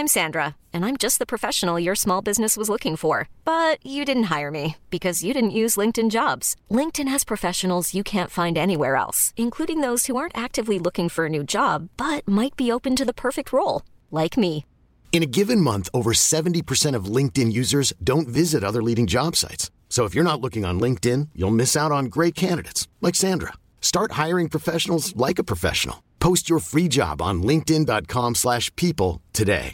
I'm Sandra, and I'm just the professional your small business was looking for. But you didn't hire me because you didn't use LinkedIn Jobs. LinkedIn has professionals you can't find anywhere else, including those who aren't actively looking for a new job, but might be open to the perfect role, like me. In a given month, over 70% of LinkedIn users don't visit other leading job sites. So if you're not looking on LinkedIn, you'll miss out on great candidates like Sandra. Start hiring professionals like a professional. Post your free job on linkedin.com/people today.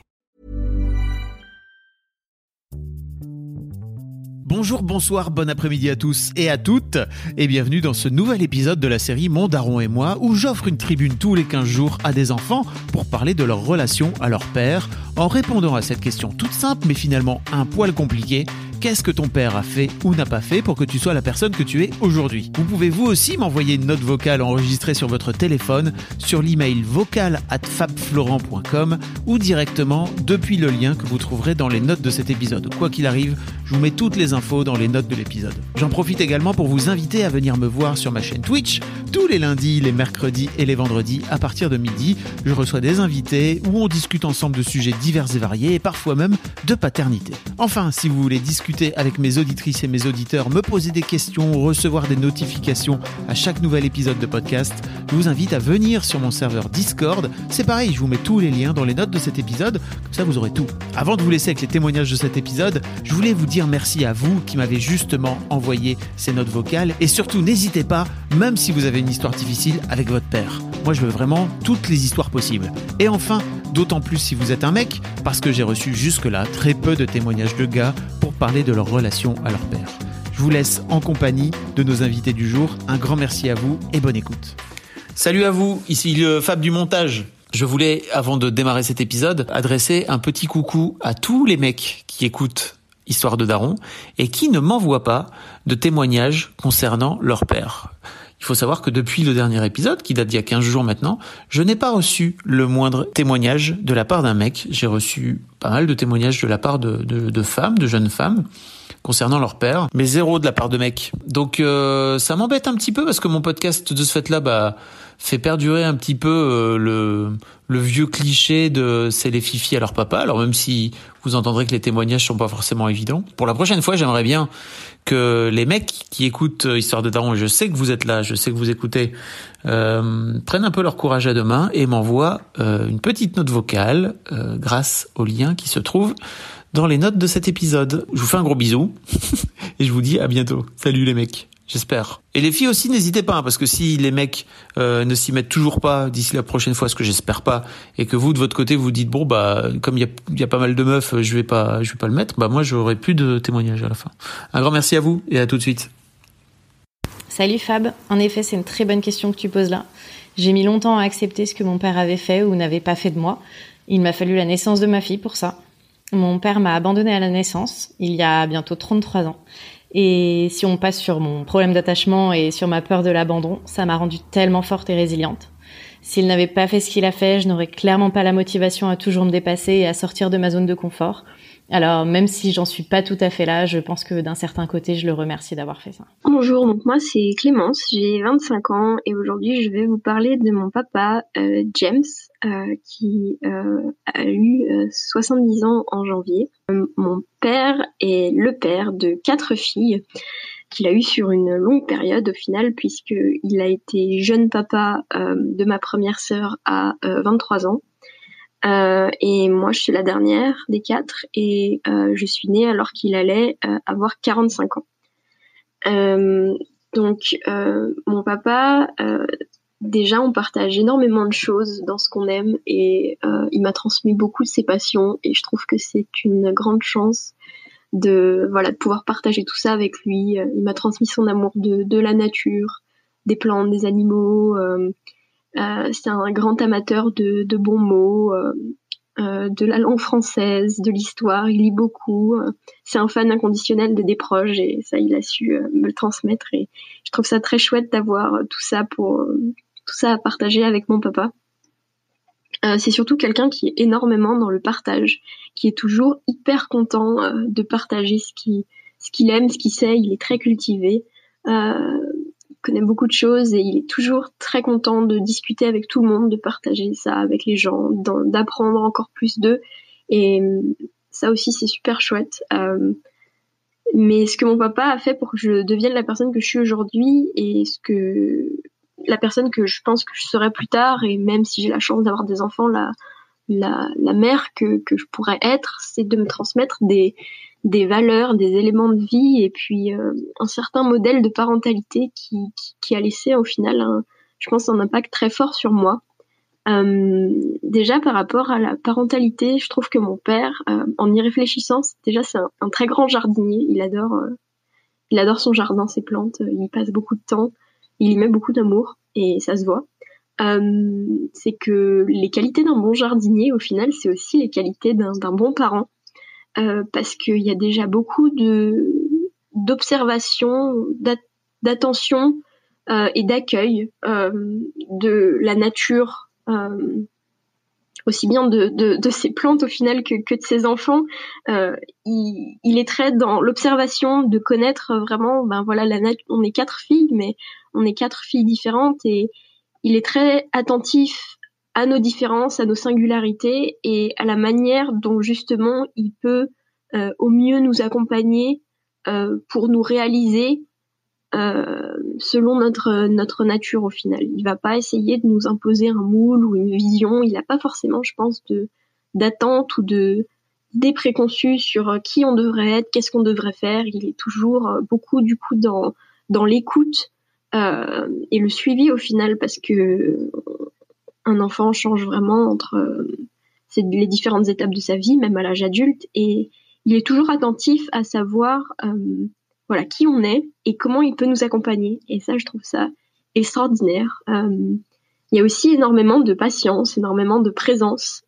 Bonjour, bonsoir, bon après-midi à tous et à toutes et bienvenue dans ce nouvel épisode de la série Mon Daron et moi où j'offre une tribune tous les 15 jours à des enfants pour parler de leur relation à leur père en répondant à cette question toute simple mais finalement un poil compliquée. Qu'est-ce que ton père a fait ou n'a pas fait pour que tu sois la personne que tu es aujourd'hui? Vous pouvez vous aussi m'envoyer une note vocale enregistrée sur votre téléphone sur l'email vocal@fabflorent.com ou directement depuis le lien que vous trouverez dans les notes de cet épisode. Quoi qu'il arrive, je vous mets toutes les infos dans les notes de l'épisode. J'en profite également pour vous inviter à venir me voir sur ma chaîne Twitch tous les lundis, les mercredis et les vendredis à partir de midi. Je reçois des invités où on discute ensemble de sujets divers et variés et parfois même de paternité. Enfin, si vous voulez discuter avec mes auditrices et mes auditeurs, me poser des questions, recevoir des notifications à chaque nouvel épisode de podcast, je vous invite à venir sur mon serveur Discord. C'est pareil, je vous mets tous les liens dans les notes de cet épisode, comme ça vous aurez tout. Avant de vous laisser avec les témoignages de cet épisode, je voulais vous dire merci à vous qui m'avez justement envoyé ces notes vocales et surtout n'hésitez pas, même si vous avez une histoire difficile avec votre père. Moi je veux vraiment toutes les histoires possibles. Et enfin, d'autant plus si vous êtes un mec, parce que j'ai reçu jusque-là très peu de témoignages de gars pour parler de leur relation à leur père. Je vous laisse en compagnie de nos invités du jour. Un grand merci à vous et bonne écoute. Salut à vous, ici le Fab du montage. Je voulais, avant de démarrer cet épisode, adresser un petit coucou à tous les mecs qui écoutent Histoire de Daron et qui ne m'envoient pas de témoignages concernant leur père. Il faut savoir que depuis le dernier épisode, qui date d'il y a 15 jours maintenant, je n'ai pas reçu le moindre témoignage de la part d'un mec. J'ai reçu pas mal de témoignages de la part de femmes, de jeunes femmes, concernant leur père, mais zéro de la part de mecs. Donc ça m'embête un petit peu parce que mon podcast de ce fait-là fait perdurer un petit peu le vieux cliché de c'est les fifis à leur papa. Alors même si vous entendrez que les témoignages sont pas forcément évidents. Pour la prochaine fois, j'aimerais bien que les mecs qui écoutent Histoire de Daron, et je sais que vous êtes là, je sais que vous écoutez, prennent un peu leur courage à deux mains et m'envoient une petite note vocale grâce au lien qui se trouve dans les notes de cet épisode. Je vous fais un gros bisou et je vous dis à bientôt. Salut les mecs, j'espère. Et les filles aussi, n'hésitez pas, parce que si les mecs ne s'y mettent toujours pas d'ici la prochaine fois, ce que j'espère pas, et que vous de votre côté vous dites comme il y a pas mal de meufs, je vais pas le mettre, moi j'aurai plus de témoignages à la fin. Un grand merci à vous et à tout de suite. Salut Fab, en effet c'est une très bonne question que tu poses là. J'ai mis longtemps à accepter ce que mon père avait fait ou n'avait pas fait de moi. Il m'a fallu la naissance de ma fille pour ça. Mon père m'a abandonnée à la naissance, il y a bientôt 33 ans. Et si on passe sur mon problème d'attachement et sur ma peur de l'abandon, ça m'a rendue tellement forte et résiliente. S'il n'avait pas fait ce qu'il a fait, je n'aurais clairement pas la motivation à toujours me dépasser et à sortir de ma zone de confort. Alors, même si j'en suis pas tout à fait là, je pense que d'un certain côté, je le remercie d'avoir fait ça. Bonjour, donc moi c'est Clémence, j'ai 25 ans et aujourd'hui je vais vous parler de mon papa James qui a eu 70 ans en janvier. Mon père est le père de 4 filles qu'il a eu sur une longue période au final puisqu'il a été jeune papa de ma première sœur à 23 ans. Et moi je suis la dernière des 4 et je suis née alors qu'il allait avoir 45 ans. Donc mon papa, déjà on partage énormément de choses dans ce qu'on aime et il m'a transmis beaucoup de ses passions et je trouve que c'est une grande chance de pouvoir partager tout ça avec lui. Il m'a transmis son amour de la nature, des plantes, des animaux. C'est un grand amateur de bons mots, de la langue française, de l'histoire, il lit beaucoup. C'est un fan inconditionnel des proches et ça, il a su me le transmettre. Et je trouve ça très chouette d'avoir tout ça à partager avec mon papa. C'est surtout quelqu'un qui est énormément dans le partage, qui est toujours hyper content de partager ce qu'il aime, ce qu'il sait. Il est très cultivé. Connaît beaucoup de choses et il est toujours très content de discuter avec tout le monde, de partager ça avec les gens, d'apprendre encore plus d'eux. Et ça aussi, c'est super chouette. Mais ce que mon papa a fait pour que je devienne la personne que je suis aujourd'hui et la personne que je pense que je serai plus tard, et même si j'ai la chance d'avoir des enfants, la mère que je pourrais être, c'est de me transmettre des valeurs, des éléments de vie et puis un certain modèle de parentalité qui a laissé au final, je pense, un impact très fort sur moi. Déjà par rapport à la parentalité, je trouve que mon père, en y réfléchissant, c'est un très grand jardinier. Il adore son jardin, ses plantes. Il y passe beaucoup de temps. Il y met beaucoup d'amour et ça se voit. C'est que les qualités d'un bon jardinier, au final, c'est aussi les qualités d'un bon parent, parce qu'il y a déjà beaucoup d'observation, d'attention et d'accueil de la nature. Aussi bien de ses plantes au final que de ses enfants. Il est très dans l'observation, de connaître vraiment, on est 4 filles, mais on est 4 filles différentes, et il est très attentif à nos différences, à nos singularités et à la manière dont justement il peut au mieux nous accompagner pour nous réaliser selon notre nature au final. Il va pas essayer de nous imposer un moule ou une vision. Il n'a pas forcément, je pense, d'attente ou d'idées préconçues sur qui on devrait être, qu'est-ce qu'on devrait faire. Il est toujours beaucoup du coup dans l'écoute et le suivi au final, parce que un enfant change vraiment entre les différentes étapes de sa vie, même à l'âge adulte, et il est toujours attentif à savoir qui on est et comment il peut nous accompagner. Et ça, je trouve ça extraordinaire. Il y a aussi énormément de patience, énormément de présence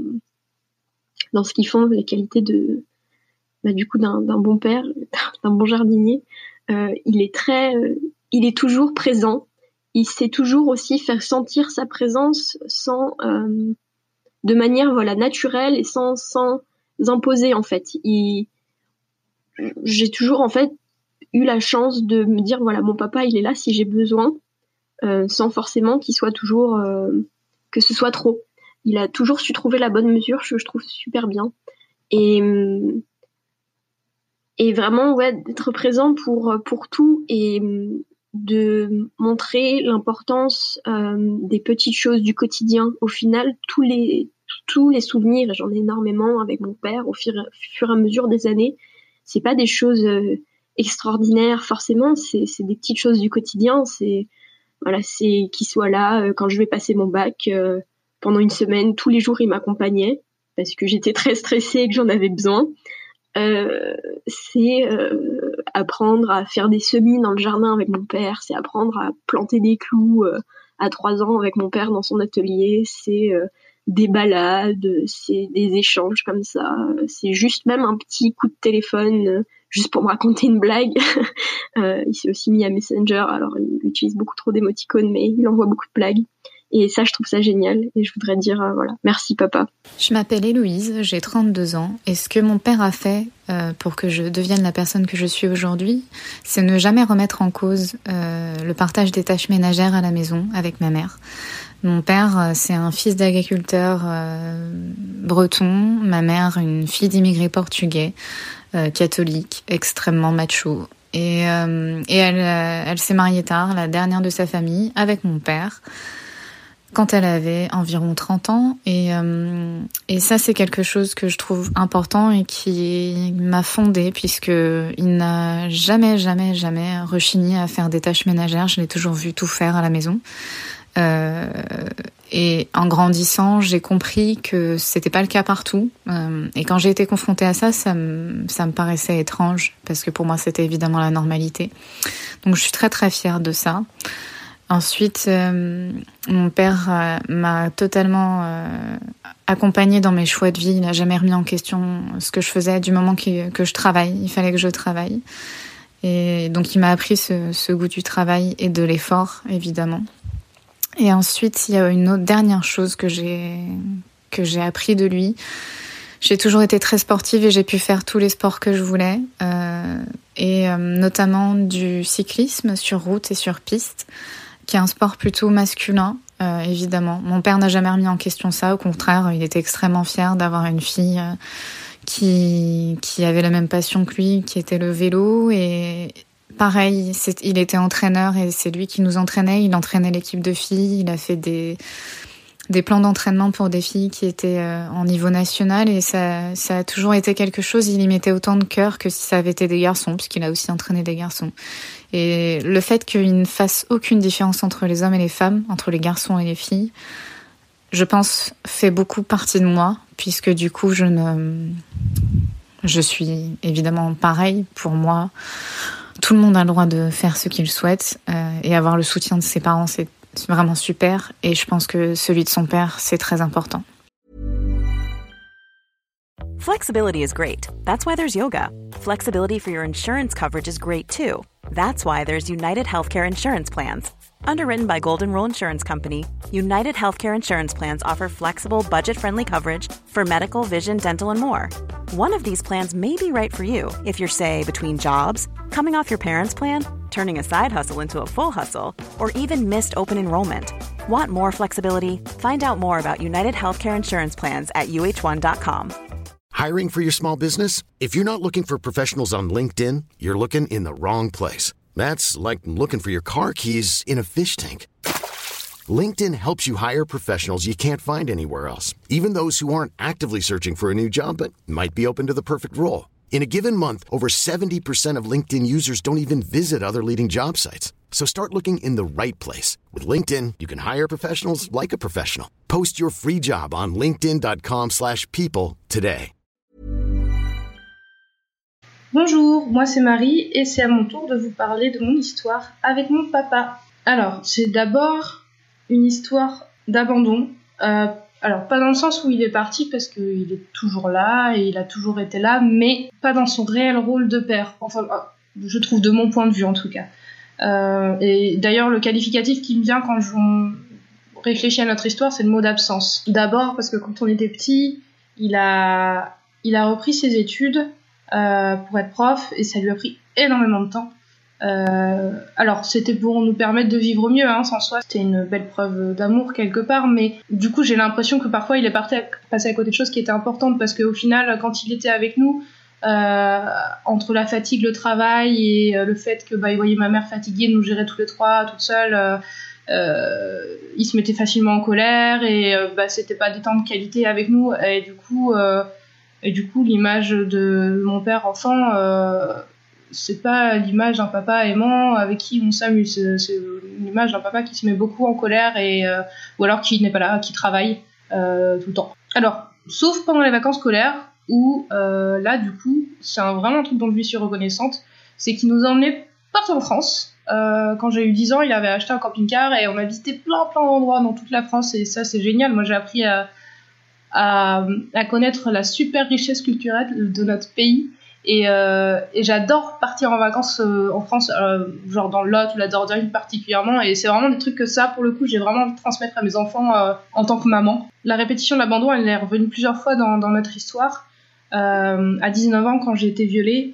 dans ce qu'ils font, les qualités du coup d'un bon père, d'un bon jardinier. Il est toujours présent. Il sait toujours aussi faire sentir sa présence de manière naturelle et sans imposer en fait. J'ai toujours en fait eu la chance de me dire mon papa il est là si j'ai besoin, sans forcément qu'il soit toujours que ce soit trop. Il a toujours su trouver la bonne mesure, je trouve super bien, et vraiment d'être présent pour tout, et de montrer l'importance des petites choses du quotidien. Au final, tous les souvenirs, et j'en ai énormément avec mon père au fur et à mesure des années, c'est pas des choses extraordinaires forcément, c'est des petites choses du quotidien. C'est qu'il soit là quand je vais passer mon bac pendant une semaine, tous les jours il m'accompagnait parce que j'étais très stressée et que j'en avais besoin. C'est apprendre à faire des semis dans le jardin avec mon père, c'est apprendre à planter des clous à 3 ans avec mon père dans son atelier, c'est des balades, c'est des échanges comme ça, c'est juste même un petit coup de téléphone juste pour me raconter une blague. Il s'est aussi mis à Messenger, alors il utilise beaucoup trop d'émoticônes, mais il envoie beaucoup de blagues. Et ça, je trouve ça génial. Et je voudrais dire, merci papa. Je m'appelle Héloïse, j'ai 32 ans. Et ce que mon père a fait pour que je devienne la personne que je suis aujourd'hui, c'est ne jamais remettre en cause le partage des tâches ménagères à la maison avec ma mère. Mon père, c'est un fils d'agriculteur breton. Ma mère, une fille d'immigrés portugais, catholique, extrêmement macho. Et elle s'est mariée tard, la dernière de sa famille, avec mon père, quand elle avait environ 30 ans. Et ça, c'est quelque chose que je trouve important et qui m'a fondée, puisqu'il n'a jamais rechigné à faire des tâches ménagères. Je l'ai toujours vu tout faire à la maison. Et en grandissant, j'ai compris que c'était pas le cas partout. Et quand j'ai été confrontée à ça, ça me paraissait étrange, parce que pour moi, c'était évidemment la normalité. Donc je suis très très fière de ça. Ensuite, mon père m'a totalement accompagnée dans mes choix de vie. Il n'a jamais remis en question ce que je faisais du moment que je travaille. Il fallait que je travaille. Et donc, il m'a appris ce goût du travail et de l'effort, évidemment. Et ensuite, il y a une autre dernière chose que j'ai appris de lui. J'ai toujours été très sportive et j'ai pu faire tous les sports que je voulais, et notamment du cyclisme sur route et sur piste, qui est un sport plutôt masculin. évidemment. Mon père n'a jamais remis en question ça. Au contraire, il était extrêmement fier d'avoir une fille qui avait la même passion que lui, qui était le vélo. Et pareil, il était entraîneur et c'est lui qui nous entraînait. Il entraînait l'équipe de filles. Il a fait des plans d'entraînement pour des filles qui étaient en niveau national et ça a toujours été quelque chose, il y mettait autant de cœur que si ça avait été des garçons, puisqu'il a aussi entraîné des garçons. Et le fait qu'il ne fasse aucune différence entre les hommes et les femmes, entre les garçons et les filles, je pense, fait beaucoup partie de moi, puisque du coup, je suis évidemment pareil pour moi. Tout le monde a le droit de faire ce qu'il souhaite et avoir le soutien de ses parents, c'est vraiment super. Et je pense que celui de son père, c'est très important. Flexibility is great. That's why there's yoga. Flexibility for your insurance coverage is great too. That's why there's United Healthcare Insurance Plans. Underwritten by Golden Rule Insurance Company, United Healthcare Insurance Plans offer flexible, budget-friendly coverage for medical, vision, dental, and more. One of these plans may be right for you if you're, say, between jobs, coming off your parents' plan, turning a side hustle into a full hustle, or even missed open enrollment. Want more flexibility? Find out more about United Healthcare Insurance Plans at uh1.com. Hiring for your small business? If you're not looking for professionals on LinkedIn, you're looking in the wrong place. That's like looking for your car keys in a fish tank. LinkedIn helps you hire professionals you can't find anywhere else, even those who aren't actively searching for a new job but might be open to the perfect role. In a given month, over 70% of LinkedIn users don't even visit other leading job sites. So start looking in the right place. With LinkedIn, you can hire professionals like a professional. Post your free job on linkedin.com/people today. Bonjour, moi c'est Marie et c'est à mon tour de vous parler de mon histoire avec mon papa. Alors, c'est d'abord une histoire d'abandon. Alors, pas dans le sens où il est parti parce qu'il est toujours là et il a toujours été là, mais pas dans son réel rôle de père. Enfin, je trouve de mon point de vue en tout cas. Et d'ailleurs, le qualificatif qui me vient quand on réfléchit à notre histoire, c'est le mot d'absence. D'abord parce que quand on était petit, il a repris ses études pour être prof et ça lui a pris énormément de temps. Alors c'était pour nous permettre de vivre mieux, sans soi c'était une belle preuve d'amour quelque part, mais du coup j'ai l'impression que parfois il est passé à côté de choses qui étaient importantes, parce qu'au final quand il était avec nous, entre la fatigue, le travail et le fait que il voyait ma mère fatiguée, nous gérer tous les trois toute seule, il se mettait facilement en colère et c'était pas des temps de qualité avec nous, et du coup l'image de mon père enfant, c'est pas l'image d'un papa aimant avec qui on s'amuse, c'est l'image d'un papa qui se met beaucoup en colère ou alors qui n'est pas là, qui travaille tout le temps. Alors, sauf pendant les vacances scolaires où là du coup, c'est vraiment un truc dont je lui suis reconnaissante, c'est qu'il nous emmenait partout en France. Quand j'ai eu 10 ans, il avait acheté un camping-car et on a visité plein d'endroits dans toute la France, et ça c'est génial. Moi j'ai appris à connaître la super richesse culturelle de notre pays. Et j'adore partir en vacances en France, genre dans le Lot ou la Dordogne particulièrement, et c'est vraiment des trucs que ça, pour le coup, j'ai vraiment envie de transmettre à mes enfants en tant que maman. La répétition de l'abandon, elle est revenue plusieurs fois dans notre histoire. À 19 ans, quand j'ai été violée,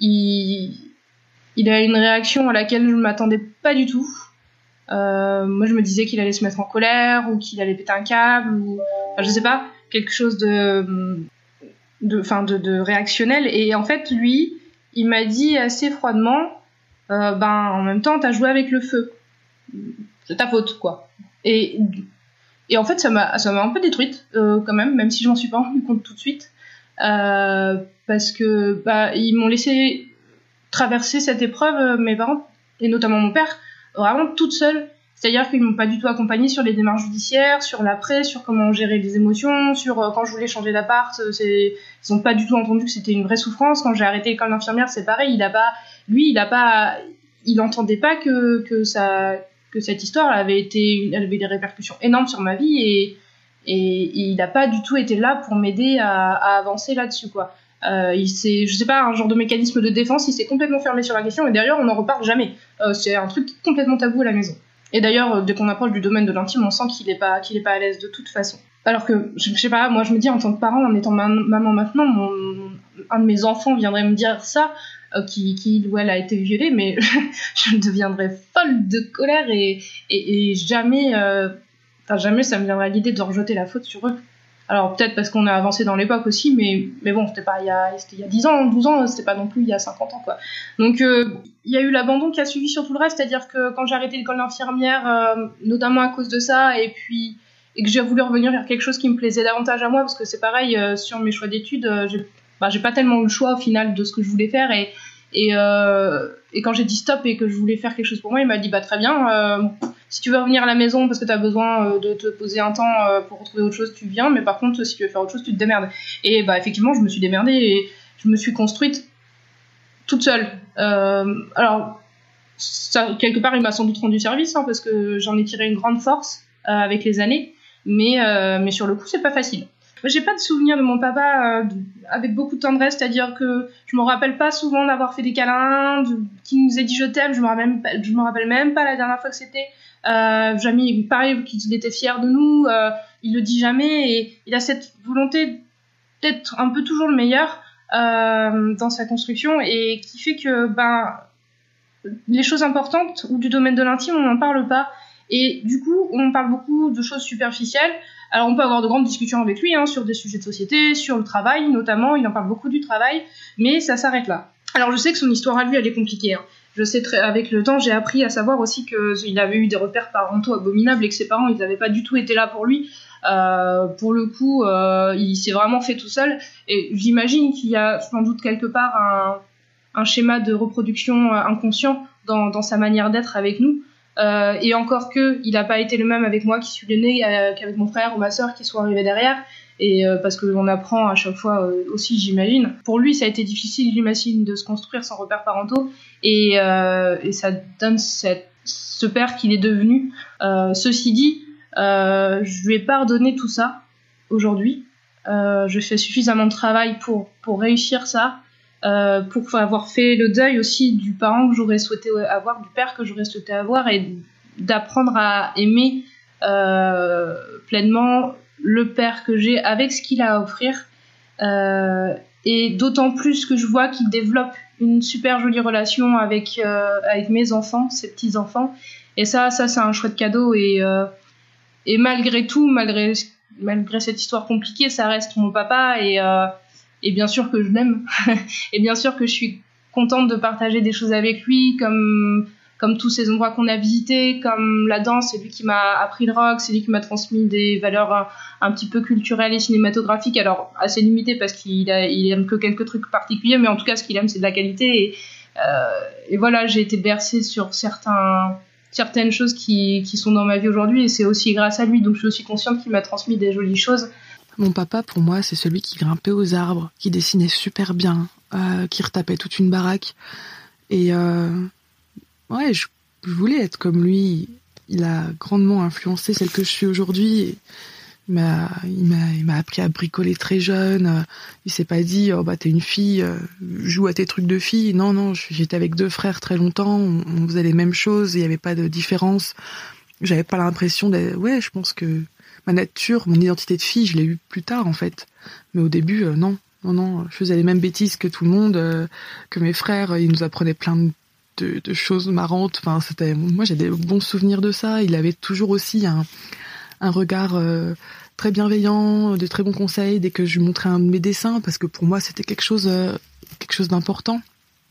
il a eu une réaction à laquelle je ne m'attendais pas du tout. Moi, je me disais qu'il allait se mettre en colère ou qu'il allait péter un câble, ou je sais pas, quelque chose de réactionnel. Et en fait, lui, il m'a dit assez froidement, en même temps, t'as joué avec le feu. C'est ta faute, quoi. Et en fait, ça m'a un peu détruite, quand même si je m'en suis pas rendu compte tout de suite. Parce que, ils m'ont laissé traverser cette épreuve, mes parents, et notamment mon père, vraiment toute seule. C'est-à-dire qu'ils m'ont pas du tout accompagnée sur les démarches judiciaires, sur l'après, sur comment gérer les émotions, sur quand je voulais changer d'appart, ils ont pas du tout entendu que c'était une vraie souffrance. Quand j'ai arrêté l'école d'infirmière, c'est pareil, il entendait pas que cette histoire elle avait des répercussions énormes sur ma vie, et il a pas du tout été là pour m'aider à avancer là-dessus, quoi. Je sais pas, un genre de mécanisme de défense, il s'est complètement fermé sur la question, et d'ailleurs on n'en reparle jamais. C'est un truc complètement tabou à la maison. Et d'ailleurs, dès qu'on approche du domaine de l'intime, on sent qu'il est pas à l'aise de toute façon. Alors que, je sais pas, moi je me dis en tant que parent, en étant maman maintenant, un de mes enfants viendrait me dire ça, qui ou elle a été violée, mais je deviendrais folle de colère et jamais jamais ça me viendrait à l'idée de rejeter la faute sur eux. Alors peut-être parce qu'on a avancé dans l'époque aussi, mais bon, c'était il y a 10 ans, 12 ans, c'était pas non plus il y a 50 ans, quoi. Donc il y a eu l'abandon qui a suivi sur tout le reste, c'est-à-dire que quand j'ai arrêté l'école d'infirmière, notamment à cause de ça, et que j'ai voulu revenir vers quelque chose qui me plaisait davantage à moi, parce que c'est pareil, sur mes choix d'études, j'ai pas tellement eu le choix au final de ce que je voulais faire, et quand j'ai dit stop et que je voulais faire quelque chose pour moi, il m'a dit très bien, si tu veux revenir à la maison parce que tu as besoin de te poser un temps pour retrouver autre chose, tu viens, mais par contre si tu veux faire autre chose, tu te démerdes. Et effectivement, je me suis démerdée et je me suis construite toute seule. Alors ça, quelque part, il m'a sans doute rendu service, parce que j'en ai tiré une grande force avec les années, mais sur le coup, c'est pas facile. J'ai pas de souvenir de mon papa avec beaucoup de tendresse, c'est-à-dire que je me rappelle pas souvent d'avoir fait des câlins, qu'il nous ait dit je t'aime, je me rappelle même pas la dernière fois que c'était. Jamais, pareil, qu'il était fier de nous, il le dit jamais, et il a cette volonté d'être un peu toujours le meilleur dans sa construction, et qui fait que les choses importantes ou du domaine de l'intime, on n'en parle pas, et du coup on parle beaucoup de choses superficielles. Alors on peut avoir de grandes discussions avec lui sur des sujets de société, sur le travail notamment, il en parle beaucoup du travail, mais ça s'arrête là. Alors je sais que son histoire à lui, elle est compliquée, Je sais avec le temps, j'ai appris à savoir aussi qu'il avait eu des repères parentaux abominables et que ses parents, ils n'avaient pas du tout été là pour lui. Pour le coup, il s'est vraiment fait tout seul. Et j'imagine qu'il y a sans doute quelque part un schéma de reproduction inconscient dans sa manière d'être avec nous. Et encore il n'a pas été le même avec moi qui suis l'aîné qu'avec mon frère ou ma sœur qui sont arrivés derrière. Et parce qu'on apprend à chaque fois aussi, j'imagine. Pour lui, ça a été difficile, j'imagine, de se construire sans repères parentaux. Et ça donne ce père qu'il est devenu. Ceci dit, je lui ai pardonné tout ça aujourd'hui. Je fais suffisamment de travail pour réussir ça. Pour avoir fait le deuil aussi du parent que j'aurais souhaité avoir, du père que j'aurais souhaité avoir, et d'apprendre à aimer pleinement le père que j'ai avec ce qu'il a à offrir, et d'autant plus que je vois qu'il développe une super jolie relation avec mes enfants, ses petits-enfants, et ça c'est un chouette cadeau, et malgré tout, malgré cette histoire compliquée, ça reste mon papa, et bien sûr que je l'aime, et bien sûr que je suis contente de partager des choses avec lui, comme tous ces endroits qu'on a visités, comme la danse, c'est lui qui m'a appris le rock, c'est lui qui m'a transmis des valeurs un petit peu culturelles et cinématographiques, alors assez limitées parce qu'il aime que quelques trucs particuliers, mais en tout cas ce qu'il aime c'est de la qualité, et voilà, j'ai été bercée sur certaines choses qui sont dans ma vie aujourd'hui, et c'est aussi grâce à lui, donc je suis aussi consciente qu'il m'a transmis des jolies choses. Mon papa, pour moi, c'est celui qui grimpait aux arbres, qui dessinait super bien, qui retapait toute une baraque. Et ouais, je voulais être comme lui. Il a grandement influencé celle que je suis aujourd'hui. Il m'a appris à bricoler très jeune. Il s'est pas dit t'es une fille, joue à tes trucs de fille. Non, j'étais avec 2 frères très longtemps. On faisait les mêmes choses. Il y avait pas de différence. J'avais pas l'impression d'être... Ouais, je pense que ma nature, mon identité de fille, je l'ai eue plus tard en fait. Mais au début, non, je faisais les mêmes bêtises que tout le monde, que mes frères. Ils nous apprenaient plein de choses marrantes. Enfin, moi j'ai des bons souvenirs de ça. Il avait toujours aussi un regard très bienveillant, de très bons conseils dès que je lui montrais un de mes dessins, parce que pour moi c'était quelque chose d'important.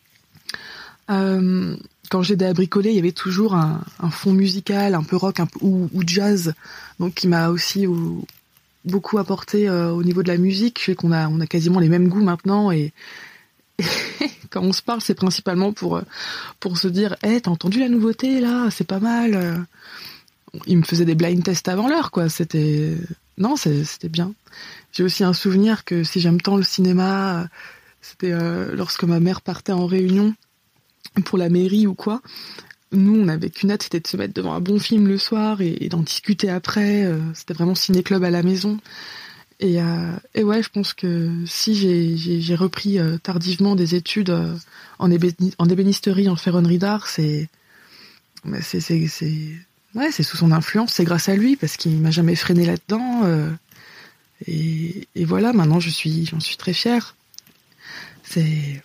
Quand j'aidais à bricoler, il y avait toujours un fond musical, un peu rock, ou jazz, donc qui m'a aussi beaucoup apporté au niveau de la musique. Je sais qu'on a quasiment les mêmes goûts maintenant, et quand on se parle, c'est principalement pour se dire « Hey, t'as entendu la nouveauté, là? C'est pas mal !» Il me faisait des blind tests avant l'heure, quoi. C'était bien. J'ai aussi un souvenir que si j'aime tant le cinéma, c'était lorsque ma mère partait en réunion pour la mairie ou quoi. Nous, on n'avait qu'une hâte, c'était de se mettre devant un bon film le soir et d'en discuter après. C'était vraiment ciné-club à la maison. Et ouais, je pense que si j'ai repris tardivement des études en ébénisterie, en ferronnerie d'art, c'est sous son influence, c'est grâce à lui, parce qu'il m'a jamais freiné là-dedans. Et voilà, maintenant j'en suis très fière. C'est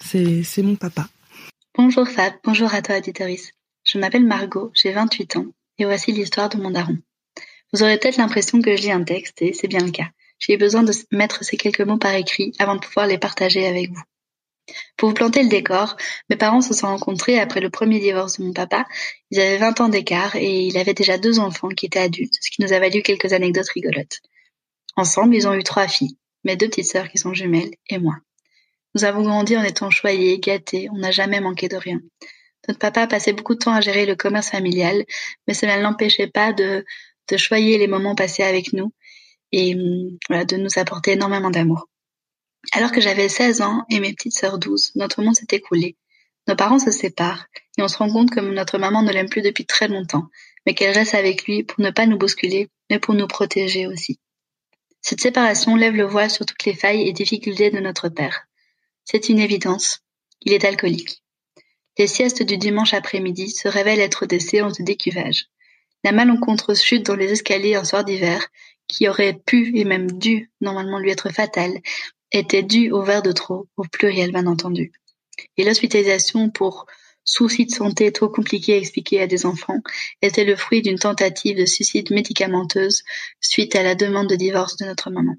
mon papa. Bonjour Fab, bonjour à toi auditrice. Je m'appelle Margot, j'ai 28 ans. Et voici l'histoire de mon daron. Vous aurez peut-être l'impression que je lis un texte, et c'est bien le cas. J'ai eu besoin de mettre ces quelques mots par écrit avant de pouvoir les partager avec vous. Pour vous planter le décor, mes parents se sont rencontrés après le premier divorce de mon papa. Ils avaient 20 ans d'écart et il avait déjà 2 enfants qui étaient adultes, ce qui nous a valu quelques anecdotes rigolotes. Ensemble, ils ont eu 3 filles, mes 2 petites sœurs qui sont jumelles et moi. Nous avons grandi en étant choyés, gâtés, on n'a jamais manqué de rien. Notre papa passait beaucoup de temps à gérer le commerce familial, mais cela ne l'empêchait pas de choyer les moments passés avec nous et de nous apporter énormément d'amour. Alors que j'avais 16 ans et mes petites sœurs 12, notre monde s'est écoulé. Nos parents se séparent et on se rend compte que notre maman ne l'aime plus depuis très longtemps, mais qu'elle reste avec lui pour ne pas nous bousculer, mais pour nous protéger aussi. Cette séparation lève le voile sur toutes les failles et difficultés de notre père. C'est une évidence, il est alcoolique. Les siestes du dimanche après-midi se révèlent être des séances de décuvage. La malencontreuse chute dans les escaliers un soir d'hiver, qui aurait pu et même dû normalement lui être fatale, était due au verre de trop, au pluriel bien entendu. Et l'hospitalisation pour soucis de santé trop compliqués à expliquer à des enfants était le fruit d'une tentative de suicide médicamenteuse suite à la demande de divorce de notre maman.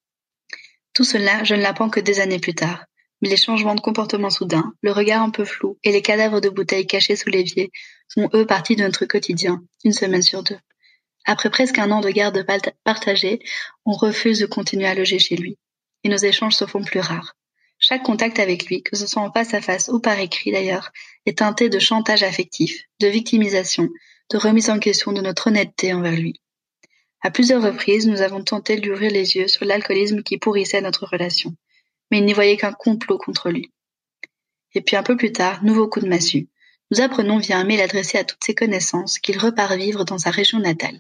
Tout cela, je ne l'apprends que des années plus tard. Mais les changements de comportement soudains, le regard un peu flou et les cadavres de bouteilles cachés sous l'évier font eux partie de notre quotidien, 1 semaine sur 2. Après presque 1 an de garde partagée, on refuse de continuer à loger chez lui. Et nos échanges se font plus rares. Chaque contact avec lui, que ce soit en face à face ou par écrit d'ailleurs, est teinté de chantage affectif, de victimisation, de remise en question de notre honnêteté envers lui. À plusieurs reprises, nous avons tenté de lui ouvrir les yeux sur l'alcoolisme qui pourrissait notre relation. Mais il n'y voyait qu'un complot contre lui. Et puis un peu plus tard, nouveau coup de massue. Nous apprenons via un mail adressé à toutes ses connaissances qu'il repart vivre dans sa région natale.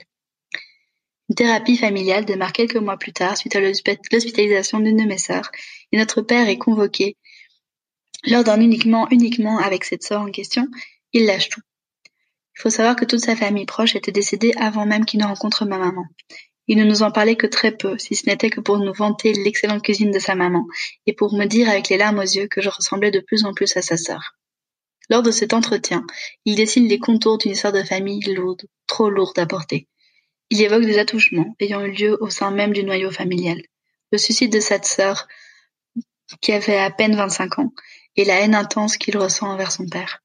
Une thérapie familiale démarre quelques mois plus tard suite à l'hospitalisation d'une de mes sœurs, et notre père est convoqué. Lors d'un uniquement avec cette sœur en question, il lâche tout. Il faut savoir que toute sa famille proche était décédée avant même qu'il ne rencontre ma maman. Il ne nous en parlait que très peu, si ce n'était que pour nous vanter l'excellente cuisine de sa maman, et pour me dire avec les larmes aux yeux que je ressemblais de plus en plus à sa sœur. Lors de cet entretien, il dessine les contours d'une histoire de famille lourde, trop lourde à porter. Il évoque des attouchements ayant eu lieu au sein même du noyau familial. Le suicide de cette sœur, qui avait à peine 25 ans, et la haine intense qu'il ressent envers son père.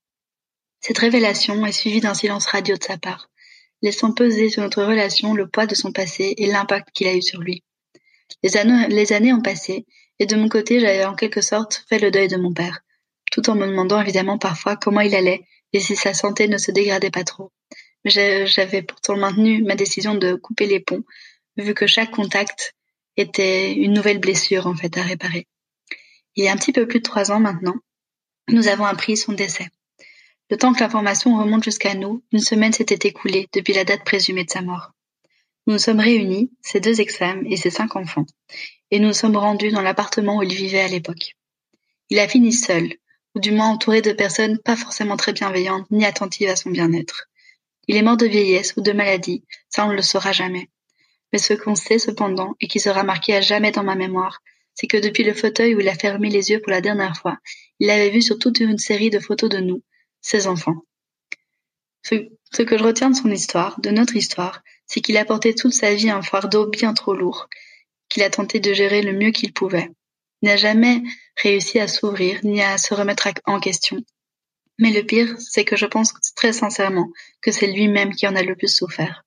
Cette révélation est suivie d'un silence radieux de sa part, laissant peser sur notre relation le poids de son passé et l'impact qu'il a eu sur lui. Les années ont passé, et de mon côté, j'avais en quelque sorte fait le deuil de mon père, tout en me demandant évidemment parfois comment il allait et si sa santé ne se dégradait pas trop. J'avais pourtant maintenu ma décision de couper les ponts, vu que chaque contact était une nouvelle blessure en fait à réparer. Il y a un petit peu plus de 3 ans maintenant, nous avons appris son décès. Le temps que l'information remonte jusqu'à nous, 1 semaine s'était écoulée depuis la date présumée de sa mort. Nous nous sommes réunis, ses 2 ex-femmes et ses 5 enfants, et nous nous sommes rendus dans l'appartement où il vivait à l'époque. Il a fini seul, ou du moins entouré de personnes pas forcément très bienveillantes ni attentives à son bien-être. Il est mort de vieillesse ou de maladie, ça on ne le saura jamais. Mais ce qu'on sait cependant, et qui sera marqué à jamais dans ma mémoire, c'est que depuis le fauteuil où il a fermé les yeux pour la dernière fois, il avait vu sur toute une série de photos de nous, ses enfants. Ce que je retiens de son histoire, de notre histoire, c'est qu'il a porté toute sa vie un fardeau bien trop lourd, qu'il a tenté de gérer le mieux qu'il pouvait. Il n'a jamais réussi à s'ouvrir, ni à se remettre en question. Mais le pire, c'est que je pense très sincèrement que c'est lui-même qui en a le plus souffert.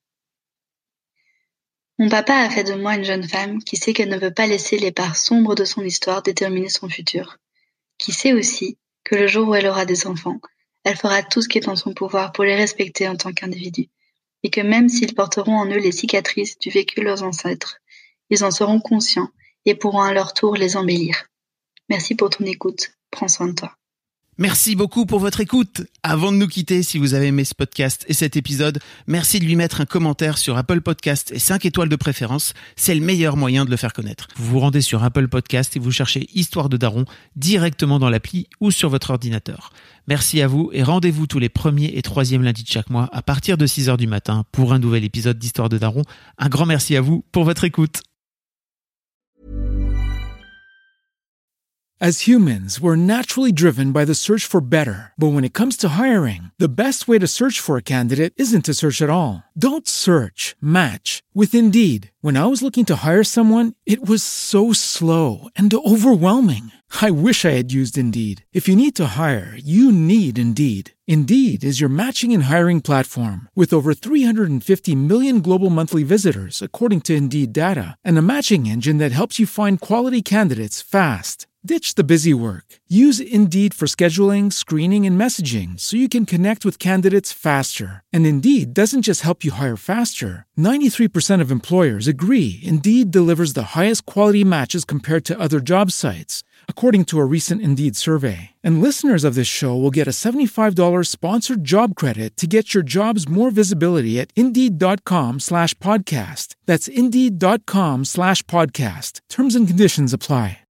Mon papa a fait de moi une jeune femme qui sait qu'elle ne veut pas laisser les parts sombres de son histoire déterminer son futur, qui sait aussi que le jour où elle aura des enfants, elle fera tout ce qui est en son pouvoir pour les respecter en tant qu'individus, et que même s'ils porteront en eux les cicatrices du vécu de leurs ancêtres, ils en seront conscients et pourront à leur tour les embellir. Merci pour ton écoute, prends soin de toi. Merci beaucoup pour votre écoute. Avant de nous quitter, si vous avez aimé ce podcast et cet épisode, merci de lui mettre un commentaire sur Apple Podcast et 5 étoiles de préférence. C'est le meilleur moyen de le faire connaître. Vous vous rendez sur Apple Podcast et vous cherchez Histoire de Daron directement dans l'appli ou sur votre ordinateur. Merci à vous et rendez-vous tous les 1er et 3e lundis de chaque mois à partir de 6h du matin pour un nouvel épisode d'Histoire de Daron. Un grand merci à vous pour votre écoute. As humans, we're naturally driven by the search for better. But when it comes to hiring, the best way to search for a candidate isn't to search at all. Don't search, match with Indeed. When I was looking to hire someone, it was so slow and overwhelming. I wish I had used Indeed. If you need to hire, you need Indeed. Indeed is your matching and hiring platform with over 350 million global monthly visitors, according to Indeed data, and a matching engine that helps you find quality candidates fast. Ditch the busy work. Use Indeed for scheduling, screening, and messaging so you can connect with candidates faster. And Indeed doesn't just help you hire faster. 93% of employers agree Indeed delivers the highest quality matches compared to other job sites, according to a recent Indeed survey. And listeners of this show will get a $75 sponsored job credit to get your jobs more visibility at Indeed.com/podcast. That's Indeed.com/podcast. Terms and conditions apply.